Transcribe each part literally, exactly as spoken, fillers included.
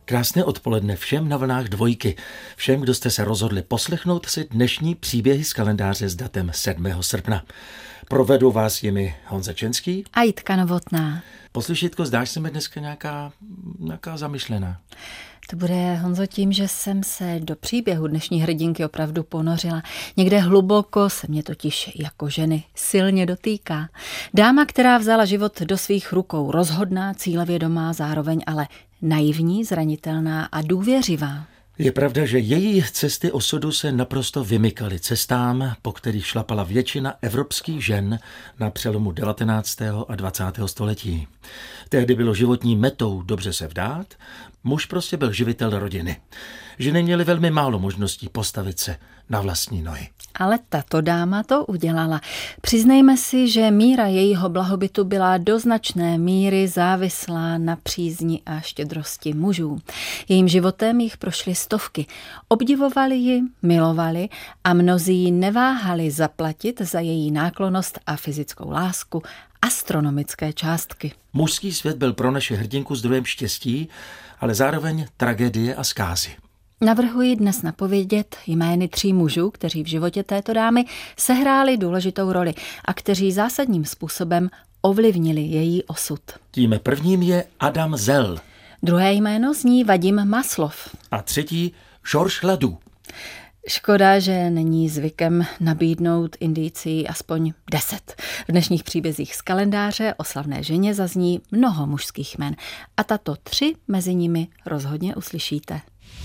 Krásné odpoledne všem na vlnách Dvojky. Všem, kdo jste se rozhodli poslechnout si dnešní příběhy z kalendáře s datem sedmého srpna. Provedu vás jimi Honza Čenský a Jitka Novotná. Poslyšítko, zdáš se mi dneska nějaká, nějaká zamyšlená? To bude, Honzo, tím, že jsem se do příběhu dnešní hrdinky opravdu ponořila. Někde hluboko se mě totiž jako ženy silně dotýká. Dáma, která vzala život do svých rukou, rozhodná, cílevědomá, zároveň ale naivní, zranitelná a důvěřivá. Je pravda, že její cesty osudu se naprosto vymykaly cestám, po kterých šlapala většina evropských žen na přelomu devatenáctého a dvacátého století. Tehdy bylo životní metou dobře se vdát, muž prostě byl živitel rodiny. Ženy měly velmi málo možností postavit se na vlastní nohy. Ale tato dáma to udělala. Přiznejme si, že míra jejího blahobytu byla do značné míry závislá na přízni a štědrosti mužů. Jejím životem jich prošly stovky. Obdivovali ji, milovali a mnozí neváhali zaplatit za její náklonnost a fyzickou lásku astronomické částky. Mužský svět byl pro naše hrdinku zdrojem štěstí, ale zároveň tragédie a zkázy. Navrhuji dnes napovědět jmény tří mužů, kteří v životě této dámy sehráli důležitou roli a kteří zásadním způsobem ovlivnili její osud. Tím prvním je Adam Zell. Druhé jméno zní Vadim Maslov. A třetí Georges Ladou. Škoda, že není zvykem nabídnout Indicii aspoň deset. V dnešních příbězích z kalendáře o slavné ženě zazní mnoho mužských jmen a tato tři mezi nimi rozhodně uslyšíte.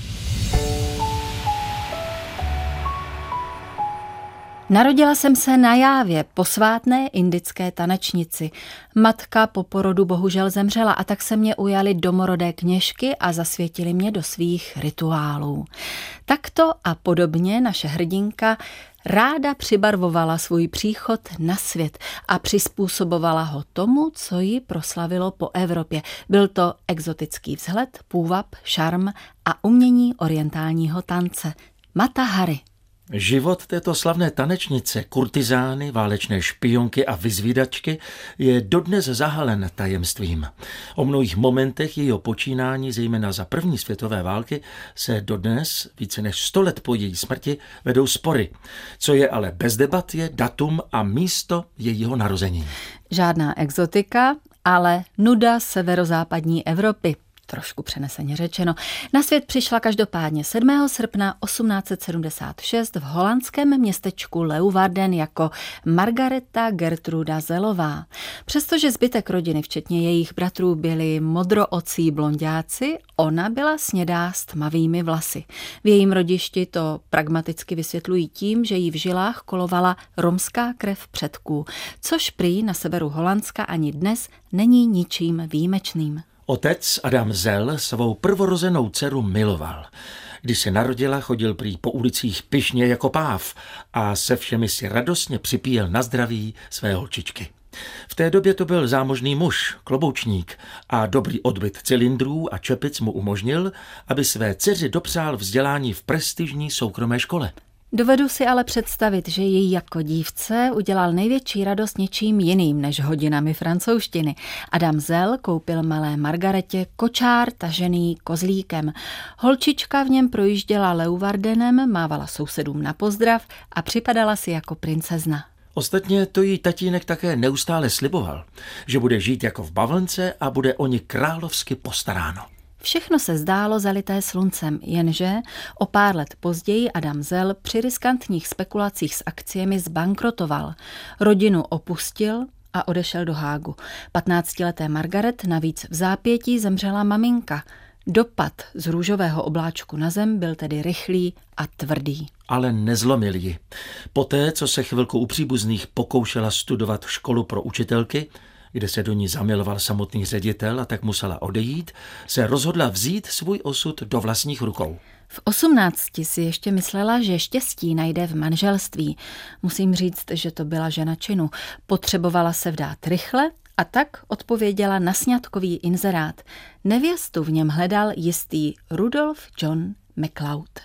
Narodila jsem se na Jávě, posvátné indické tanečnici. Matka po porodu bohužel zemřela a tak se mě ujaly domorodé kněžky a zasvětili mě do svých rituálů. Takto a podobně naše hrdinka ráda přibarvovala svůj příchod na svět a přizpůsobovala ho tomu, co ji proslavilo po Evropě. Byl to exotický vzhled, půvab, šarm a umění orientálního tance. Mata Hari. Život této slavné tanečnice, kurtizány, válečné špionky a vyzvídačky je dodnes zahalen tajemstvím. O mnohých momentech jejího počínání, zejména za první světové války, se dodnes, více než sto let po její smrti, vedou spory. Co je ale bez debat, je datum a místo jejího narození. Žádná exotika, ale nuda severozápadní Evropy. Trošku přeneseně řečeno. Na svět přišla každopádně sedmého srpna osmnáct set sedmdesát šest v holandském městečku Leeuwarden jako Margareta Gertruda Zellová. Přestože zbytek rodiny, včetně jejich bratrů, byli modroocí blonďáci, ona byla snědá s tmavými vlasy. V jejím rodišti to pragmaticky vysvětlují tím, že jí v žilách kolovala romská krev předků, což prý na severu Holandska ani dnes není ničím výjimečným. Otec Adam Zell svou prvorozenou dceru miloval. Když se narodila, chodil prý po ulicích pyšně jako páv a se všemi si radostně připíjel na zdraví své holčičky. V té době to byl zámožný muž, kloboučník a dobrý odbyt cylindrů a čepic mu umožnil, aby své dceři dopřál vzdělání v prestižní soukromé škole. Dovedu si ale představit, že jí jako dívce udělal největší radost něčím jiným než hodinami francouzštiny. Adam Zell koupil malé Margaretě kočár tažený kozlíkem. Holčička v něm projížděla Leeuwardenem, mávala sousedům na pozdrav a připadala si jako princezna. Ostatně to jí tatínek také neustále sliboval, že bude žít jako v bavlnce a bude o ní královsky postaráno. Všechno se zdálo zalité sluncem, jenže o pár let později Adam Zell při riskantních spekulacích s akciemi zbankrotoval. Rodinu opustil a odešel do Hágu. patnáctileté Margaret navíc v zápětí zemřela maminka. Dopad z růžového obláčku na zem byl tedy rychlý a tvrdý. Ale nezlomil ji. Poté, co se chvilku u příbuzných pokoušela studovat školu pro učitelky, kde se do ní zamiloval samotný ředitel a tak musela odejít, se rozhodla vzít svůj osud do vlastních rukou. V osmnácti si ještě myslela, že štěstí najde v manželství. Musím říct, že to byla žena činu. Potřebovala se vdát rychle a tak odpověděla na sňatkový inzerát. Nevěstu v něm hledal jistý Rudolf John MacLeod.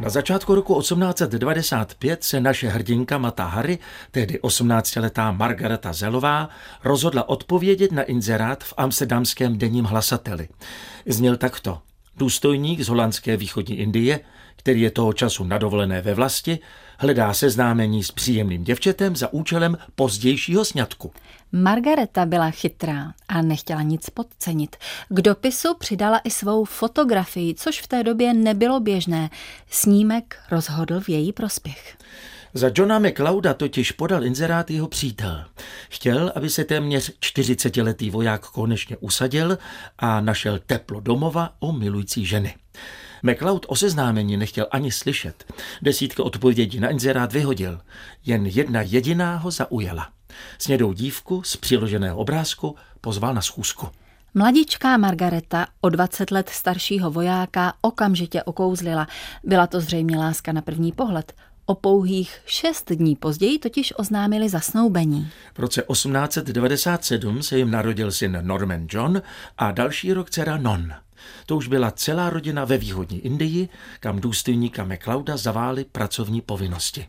Na začátku roku osmnáct set devadesát pět se naše hrdinka Mata Hari, tehdy osmnáctiletá Margareta Zellová, rozhodla odpovědět na inzerát v amsterdamském denním hlasateli. Zněl takto: důstojník z holandské východní Indie, který je toho času na dovolené ve vlasti, hledá seznámení s příjemným děvčetem za účelem pozdějšího sňatku. Margareta byla chytrá a nechtěla nic podcenit. K dopisu přidala i svou fotografii, což v té době nebylo běžné. Snímek rozhodl v její prospěch. Za Johna McLeoda totiž podal inzerát jeho přítel. Chtěl, aby se téměř čtyřicetiletý voják konečně usadil a našel teplo domova u milující ženy. McLeod o seznámení nechtěl ani slyšet. Desítky odpovědí na inzerát vyhodil. Jen jedna jediná ho zaujala. Snědou dívku z přiloženého obrázku pozval na schůzku. Mladičká Margareta o dvacet let staršího vojáka okamžitě okouzlila. Byla to zřejmě láska na první pohled. O pouhých šest dní později totiž oznámili zasnoubení. V roce osmnáct set devadesát sedm se jim narodil syn Norman John a další rok dcera Non. To už byla celá rodina ve východní Indii, kam důstojníka McLeoda zavály pracovní povinnosti.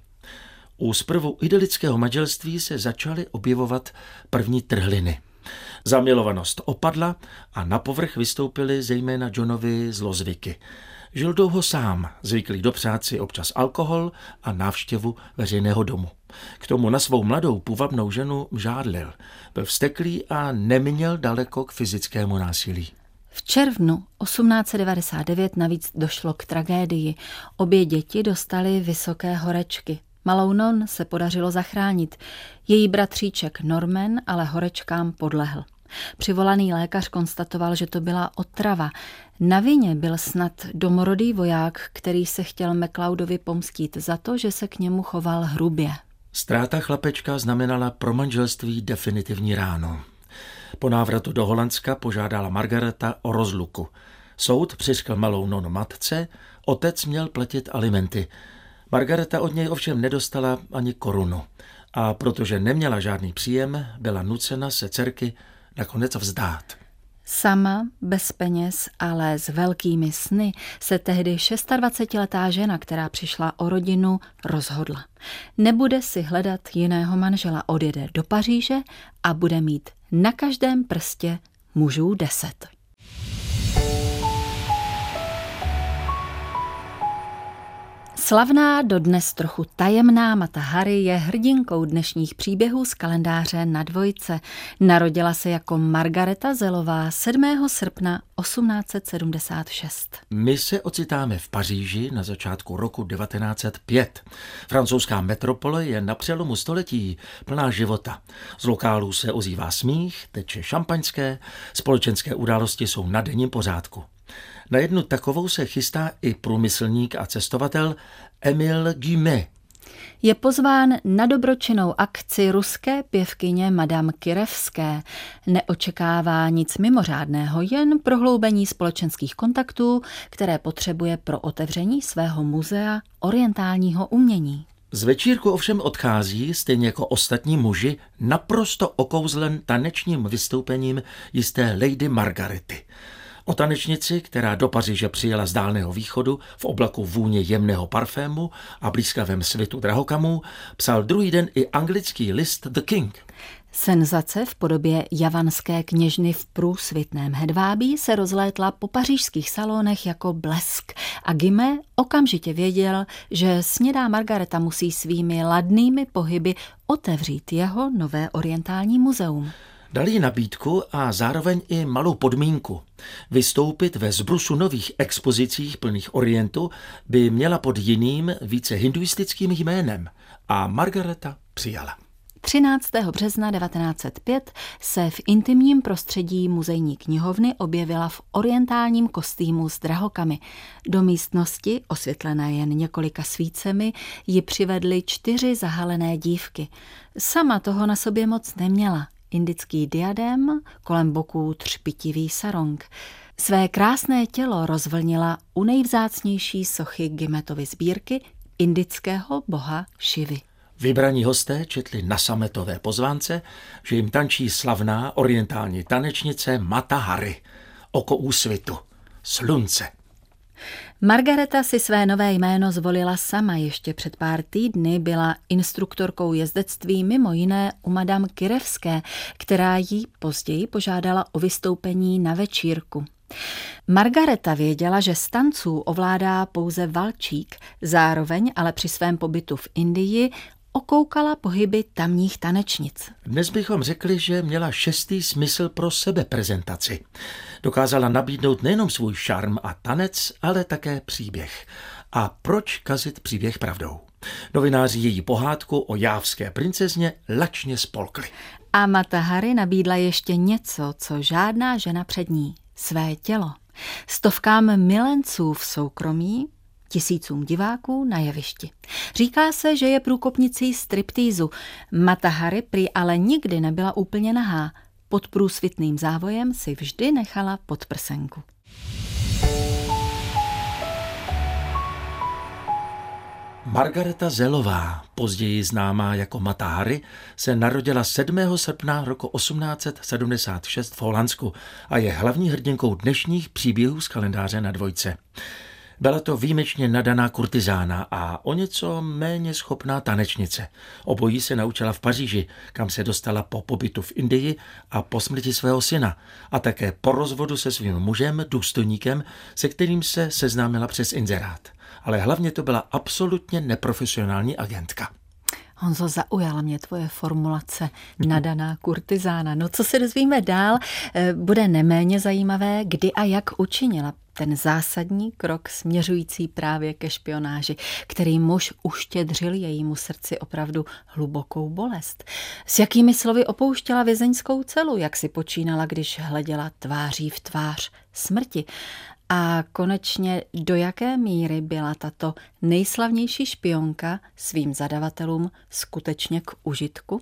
U zprvu idylického manželství se začaly objevovat první trhliny. Zamilovanost opadla a na povrch vystoupily zejména Johnovi zlozvyky. Žil dlouho sám, zvyklý dopřát si občas alkohol a návštěvu veřejného domu. K tomu na svou mladou půvabnou ženu žádlil. Byl vzteklý a neměl daleko k fyzickému násilí. V červnu osmnáct set devadesát devět navíc došlo k tragédii. Obě děti dostaly vysoké horečky. Malou Non se podařilo zachránit. Její bratříček Norman ale horečkám podlehl. Přivolaný lékař konstatoval, že to byla otrava. Na vině byl snad domorodý voják, který se chtěl McLeodovi pomstít za to, že se k němu choval hrubě. Ztráta chlapečka znamenala pro manželství definitivní ránu. Po návratu do Holandska požádala Margareta o rozluku. Soud přiřkl malou Non matce, otec měl platit alimenty. Margareta od něj ovšem nedostala ani korunu. A protože neměla žádný příjem, byla nucena se dcerky nakonec vzdát. Sama, bez peněz, ale s velkými sny, se tehdy dvacetišestiletá žena, která přišla o rodinu, rozhodla. Nebude si hledat jiného manžela, odjede do Paříže a bude mít na každém prstě mužů deset. Slavná, dodnes trochu tajemná Mata Hari je hrdinkou dnešních příběhů z kalendáře na dvojce. Narodila se jako Margareta Zellová sedmého srpna osmnáct set sedmdesát šest. My se ocitáme v Paříži na začátku roku devatenáct set pět. Francouzská metropole je na přelomu století plná života. Z lokálů se ozývá smích, teče šampaňské, společenské události jsou na denním pořádku. Na jednu takovou se chystá i průmyslník a cestovatel Emile Guimet. Je pozván na dobročinnou akci ruské pěvkyně Madame Kirevské. Neočekává nic mimořádného, jen prohloubení společenských kontaktů, které potřebuje pro otevření svého muzea orientálního umění. Z večírku ovšem odchází, stejně jako ostatní muži, naprosto okouzlen tanečním vystoupením jisté Lady Margarety. O tanečnici, která do Paříže přijela z Dálného východu v oblaku vůně jemného parfému a blízkavém svitu drahokamů, psal druhý den i anglický list The King. Senzace v podobě javanské kněžny v průsvitném hedvábí se rozlétla po pařížských salonech jako blesk a Guimet okamžitě věděl, že snědá Margareta musí svými ladnými pohyby otevřít jeho nové orientální muzeum. Dali jí nabídku a zároveň i malou podmínku. Vystoupit ve zbrusu nových expozicích plných orientu by měla pod jiným, více hinduistickým jménem a Margareta přijala. třináctého března devatenáct set pět se v intimním prostředí muzejní knihovny objevila v orientálním kostýmu s drahokamy. Do místnosti, osvětlené jen několika svícemi, ji přivedly čtyři zahalené dívky. Sama toho na sobě moc neměla. Indický diadem, kolem boků třpitivý sarong. Své krásné tělo rozvlnila u nejvzácnější sochy Guimetovy sbírky indického boha Šivy. Vybraní hosté četli na sametové pozvánce, že jim tančí slavná orientální tanečnice Mata Hari, oko úsvitu, slunce. Margareta si své nové jméno zvolila sama. Ještě před pár týdny byla instruktorkou jezdectví mimo jiné u madame Kirevské, která jí později požádala o vystoupení na večírku. Margareta věděla, že z tanců ovládá pouze valčík, zároveň ale při svém pobytu v Indii okoukala pohyby tamních tanečnic. Dnes bychom řekli, že měla šestý smysl pro sebeprezentaci. Dokázala nabídnout nejenom svůj šarm a tanec, ale také příběh. A proč kazit příběh pravdou? Novináři její pohádku o jávské princezně lačně spolkli. A Mata Hari nabídla ještě něco, co žádná žena před ní. Své tělo. Stovkám milenců v soukromí, tisícům diváků na jevišti. Říká se, že je průkopnicí striptýzu. Mata Hari prý ale nikdy nebyla úplně nahá. Pod průsvitným závojem si vždy nechala podprsenku. Margareta Zellová, později známá jako Mata Hari, se narodila sedmého srpna roku osmnáct set sedmdesát šest v Holandsku a je hlavní hrdinkou dnešních příběhů z kalendáře na dvojce. Byla to výjimečně nadaná kurtizána a o něco méně schopná tanečnice. Obojí se naučila v Paříži, kam se dostala po pobytu v Indii a po smrti svého syna a také po rozvodu se svým mužem, důstojníkem, se kterým se seznámila přes inzerát. Ale hlavně to byla absolutně neprofesionální agentka. Honzo, zaujala mě tvoje formulace nadaná kurtizána. No, co se dozvíme dál, bude neméně zajímavé, kdy a jak učinila ten zásadní krok směřující právě ke špionáži, který muž uštědřil jejímu srdci opravdu hlubokou bolest. S jakými slovy opouštěla vězeňskou celu, jak si počínala, když hleděla tváří v tvář smrti. A konečně do jaké míry byla tato nejslavnější špionka svým zadavatelům skutečně k užitku?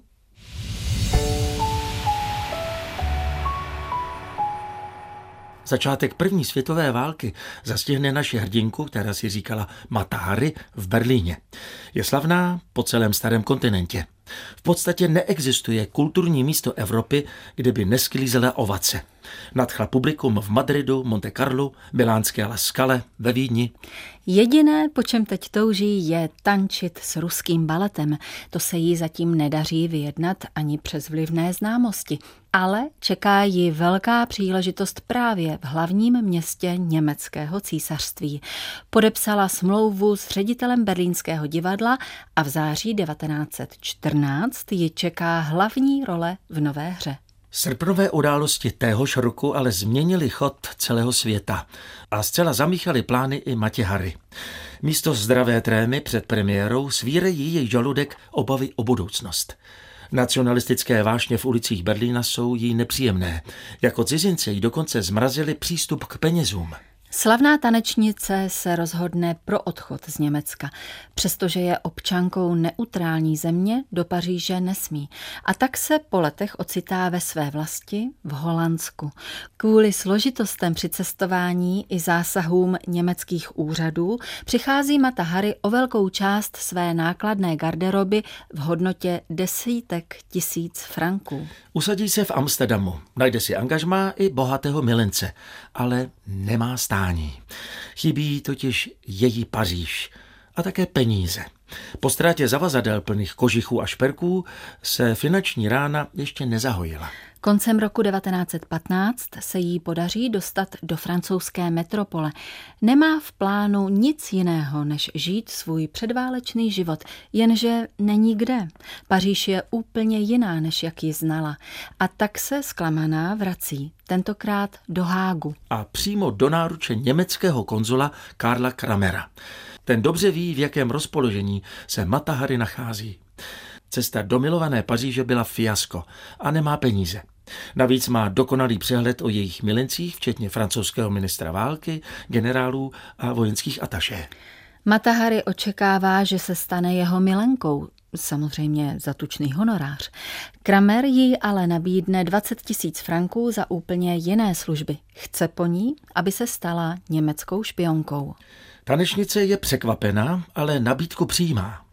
Začátek první světové války zastihne naši hrdinku, která si říkala Mata Hari, v Berlíně. Je slavná po celém starém kontinentě. V podstatě neexistuje kulturní místo Evropy, kde by nesklízela ovace. Nadchla publikum v Madridu, Monte Carlu, milánské La Scale, ve Vídni. Jediné, po čem teď touží, je tančit s ruským baletem. To se jí zatím nedaří vyjednat ani přes vlivné známosti. Ale čeká ji velká příležitost právě v hlavním městě německého císařství. Podepsala smlouvu s ředitelem berlínského divadla a v září devatenáct set čtrnáct ji čeká hlavní role v nové hře. Srpnové události téhož roku ale změnily chod celého světa a zcela zamíchaly plány i Matě Hari. Místo zdravé trémy před premiérou svírají její žaludek obavy o budoucnost. Nacionalistické vášně v ulicích Berlína jsou jí nepříjemné. Jako cizince jí dokonce zmrazili přístup k penězům. Slavná tanečnice se rozhodne pro odchod z Německa. Přestože je občankou neutrální země, do Paříže nesmí. A tak se po letech ocitá ve své vlasti v Holandsku. Kvůli složitostem při cestování i zásahům německých úřadů přichází Mata Hari o velkou část své nákladné garderoby v hodnotě desítek tisíc franků. Usadí se v Amsterdamu, najde si angažmá i bohatého milence, ale nemá stání. Chybí totiž její Paříž a také peníze. Po ztrátě zavazadel plných kožichů a šperků se finanční rána ještě nezahojila. Koncem roku devatenáct set patnáct se jí podaří dostat do francouzské metropole. Nemá v plánu nic jiného, než žít svůj předválečný život, jenže není kde. Paříž je úplně jiná, než jak ji znala. A tak se zklamaná vrací, tentokrát do Hágu. A přímo do náruče německého konzula Karla Kramera. Ten dobře ví, v jakém rozpoložení se Mata Hari nachází. Cesta do milované Paříže byla fiasko a nemá peníze. Navíc má dokonalý přehled o jejich milencích, včetně francouzského ministra války, generálů a vojenských atašé. Mata Hari očekává, že se stane jeho milenkou, samozřejmě za tučný honorář. Kramer jí ale nabídne dvacet tisíc franků za úplně jiné služby. Chce po ní, aby se stala německou špionkou. Tanečnice je překvapená, ale nabídku přijímá.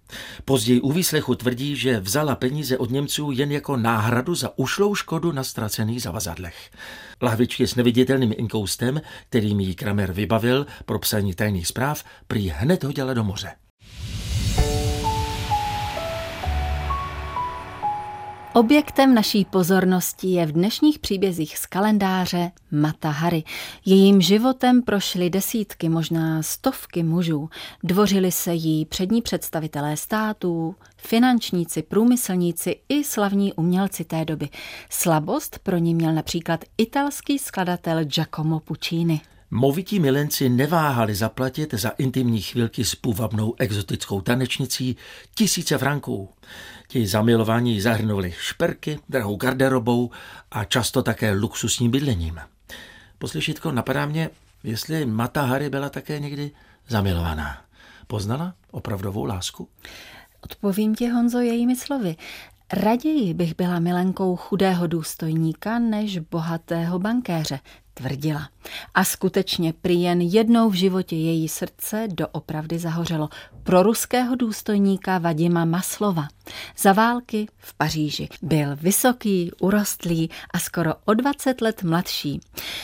Později u výslechu tvrdí, že vzala peníze od Němců jen jako náhradu za ušlou škodu na ztracených zavazadlech. Lahvičky s neviditelným inkoustem, kterým jí Kramer vybavil pro psaní tajných zpráv, prý hned hodila do moře. Objektem naší pozornosti je v dnešních příbězích z kalendáře Mata Hari. Jejím životem prošly desítky, možná stovky mužů. Dvořili se jí přední představitelé států, finančníci, průmyslníci i slavní umělci té doby. Slabost pro ní měl například italský skladatel Giacomo Puccini. Movití milenci neváhali zaplatit za intimní chvilky s půvabnou exotickou tanečnicí tisíce franků. Ti zamilovaní zahrnuli šperky, drahou garderobou a často také luxusním bydlením. Poslyšitko, napadá mě, jestli Mata Hari byla také někdy zamilovaná. Poznala opravdovou lásku? Odpovím ti, Honzo, jejími slovy. Raději bych byla milenkou chudého důstojníka než bohatého bankéře, tvrdila. A skutečně prý jen jednou v životě její srdce doopravdy zahořelo pro ruského důstojníka Vadima Maslova. Za války v Paříži byl vysoký, urostlý a skoro o dvacet let mladší.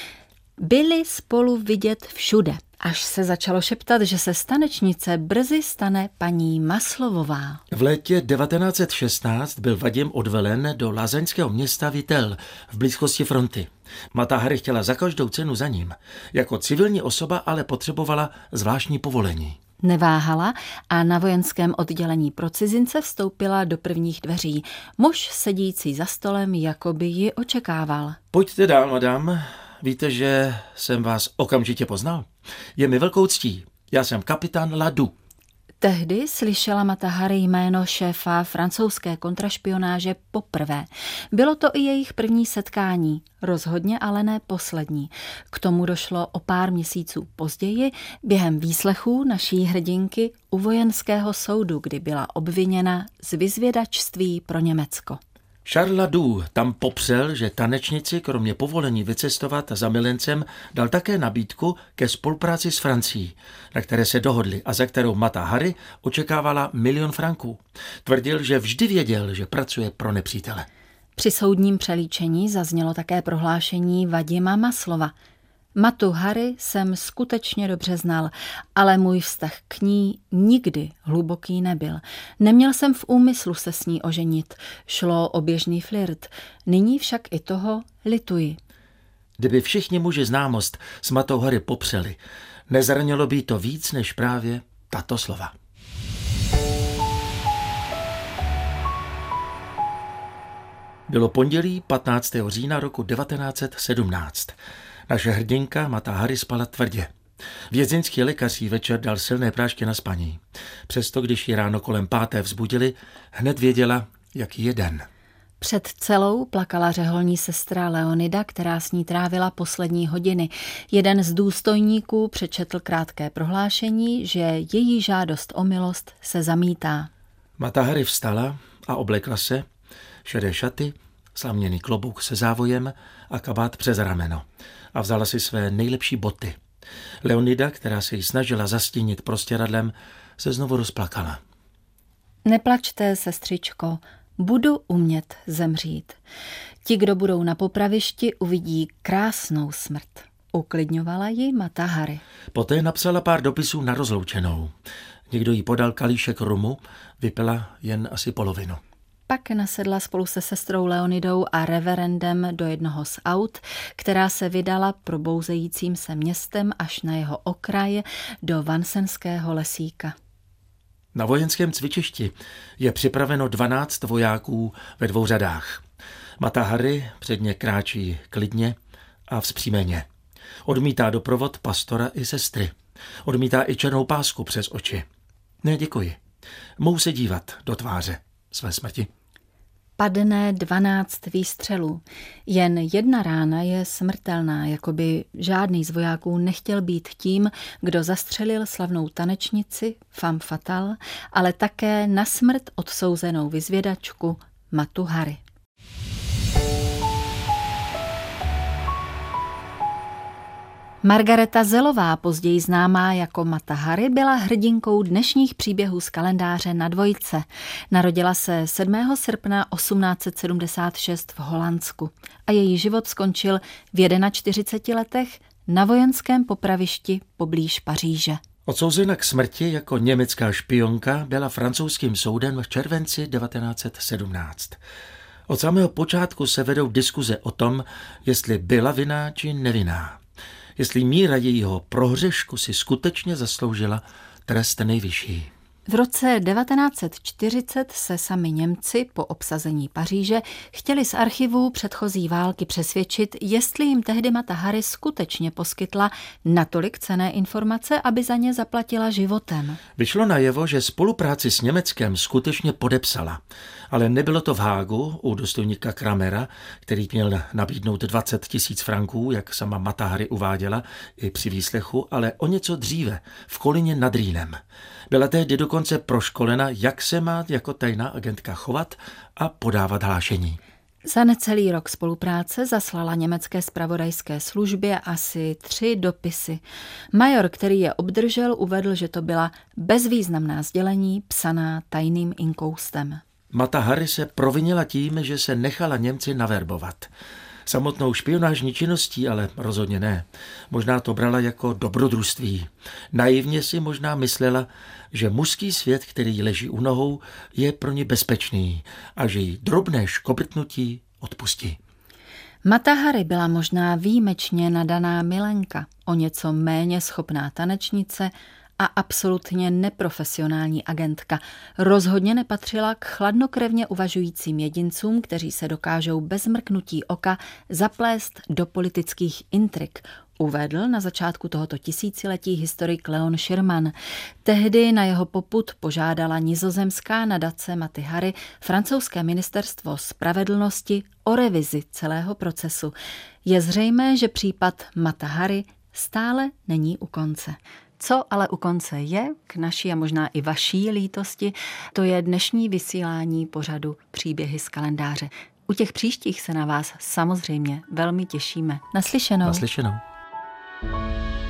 Byli spolu vidět všude, až se začalo šeptat, že se z tanečnice brzy stane paní Maslovová. V létě devatenáct set šestnáct byl Vadim odvelen do lázeňského města Vitel v blízkosti fronty. Mata Hari chtěla za každou cenu za ním. Jako civilní osoba ale potřebovala zvláštní povolení. Neváhala a na vojenském oddělení pro cizince vstoupila do prvních dveří. Muž sedící za stolem jako by ji očekával. Pojďte dál, madam. Víte, že jsem vás okamžitě poznal? Je mi velkou ctí. Já jsem kapitán Ladu. Tehdy slyšela Mata Hari jméno šéfa francouzské kontrašpionáže poprvé. Bylo to i jejich první setkání, rozhodně ale ne poslední. K tomu došlo o pár měsíců později během výslechů naší hrdinky u vojenského soudu, kdy byla obviněna z vyzvědačství pro Německo. Charles Ladu tam popřel, že tanečnici kromě povolení vycestovat za milencem dal také nabídku ke spolupráci s Francií, na které se dohodli a za kterou Mata Hari očekávala milion franků. Tvrdil, že vždy věděl, že pracuje pro nepřítele. Při soudním přelíčení zaznělo také prohlášení Vadima Maslova. Matu Hari jsem skutečně dobře znal, ale můj vztah k ní nikdy hluboký nebyl. Neměl jsem v úmyslu se s ní oženit. Šlo o běžný flirt. Nyní však i toho lituji. Kdyby všichni muži známost s Matou Hari popřeli, nezranilo by to víc než právě tato slova. Bylo pondělí patnáctého října roku devatenáct set sedmnáct. Naše hrdinka Mata Hari spala tvrdě. Vězeňský lékař jí večer dal silné prášky na spaní. Přesto, když ji ráno kolem páté vzbudili, hned věděla, jaký je den. Před celou plakala řeholní sestra Leonida, která s ní trávila poslední hodiny. Jeden z důstojníků přečetl krátké prohlášení, že její žádost o milost se zamítá. Mata Hari vstala a oblekla se, šedé šaty, slaměný klobouk se závojem a kabát přes rameno a vzala si své nejlepší boty. Leonida, která se jí snažila zastínit prostěradlem, se znovu rozplakala. Neplačte, sestřičko, budu umět zemřít. Ti, kdo budou na popravišti, uvidí krásnou smrt. Uklidňovala ji Mata Hari. Poté napsala pár dopisů na rozloučenou. Někdo jí podal kalíšek rumu, vypila jen asi polovinu. Pak nasedla spolu se sestrou Leonidou a reverendem do jednoho z aut, která se vydala probouzejícím se městem až na jeho okraj do Vansenského lesíka. Na vojenském cvičišti je připraveno dvanáct vojáků ve dvou řadách. Mata Hari předně kráčí klidně a vzpřímeně. Odmítá doprovod pastora i sestry. Odmítá i černou pásku přes oči. Ne, děkuji. Mohu se dívat do tváře své smrti. Padne dvanáct výstřelů. Jen jedna rána je smrtelná, jako by žádný z vojáků nechtěl být tím, kdo zastřelil slavnou tanečnici femme fatale, ale také na smrt odsouzenou vyzvědačku Matu Hari. Margareta Zelová, později známá jako Mata Hari, byla hrdinkou dnešních příběhů z kalendáře Na dvojce. Narodila se sedmého srpna osmnáct set sedmdesát šest v Holandsku a její život skončil v čtyřiceti jedné letech na vojenském popravišti poblíž Paříže. Odsouzena k smrti jako německá špionka byla francouzským soudem v červenci devatenáct set sedmnáct. Od samého počátku se vedou diskuze o tom, jestli byla vinná či nevinná. Jestli míra jejího prohřešku si skutečně zasloužila trest nejvyšší. V roce devatenáct set čtyřicet se sami Němci po obsazení Paříže chtěli z archivů předchozí války přesvědčit, jestli jim tehdy Mata Hari skutečně poskytla natolik cenné informace, aby za ně zaplatila životem. Vyšlo najevo, že spolupráci s Německem skutečně podepsala, ale nebylo to v Hágu u důstojníka Kramera, který měl nabídnout dvacet tisíc franků, jak sama Mata Hari uváděla i při výslechu, ale o něco dříve, v Kolíně nad Rýnem. Byla tehdy dokonce proškolena, jak se má jako tajná agentka chovat a podávat hlášení. Za necelý rok spolupráce zaslala německé zpravodajské službě asi tři dopisy. Major, který je obdržel, uvedl, že to byla bezvýznamná sdělení psaná tajným inkoustem. Mata Hari se provinila tím, že se nechala Němci naverbovat. Samotnou špionážní činností ale rozhodně ne. Možná to brala jako dobrodružství. Naivně si možná myslela, že mužský svět, který leží u nohou, je pro ně bezpečný a že jí drobné škobrtnutí odpustí. Mata Hari byla možná výjimečně nadaná milenka, o něco méně schopná tanečnice a absolutně neprofesionální agentka. Rozhodně nepatřila k chladnokrevně uvažujícím jedincům, kteří se dokážou bez mrknutí oka zaplést do politických intrik, uvedl na začátku tohoto tisíciletí historik Leon Schirman. Tehdy na jeho popud požádala nizozemská nadace Maty Hari francouzské ministerstvo spravedlnosti o revizi celého procesu. Je zřejmé, že případ Mata Hari stále není u konce. Co ale u konce je, k naší a možná i vaší lítosti, to je dnešní vysílání pořadu Příběhy z kalendáře. U těch příštích se na vás samozřejmě velmi těšíme. Naslyšenou. Naslyšenou.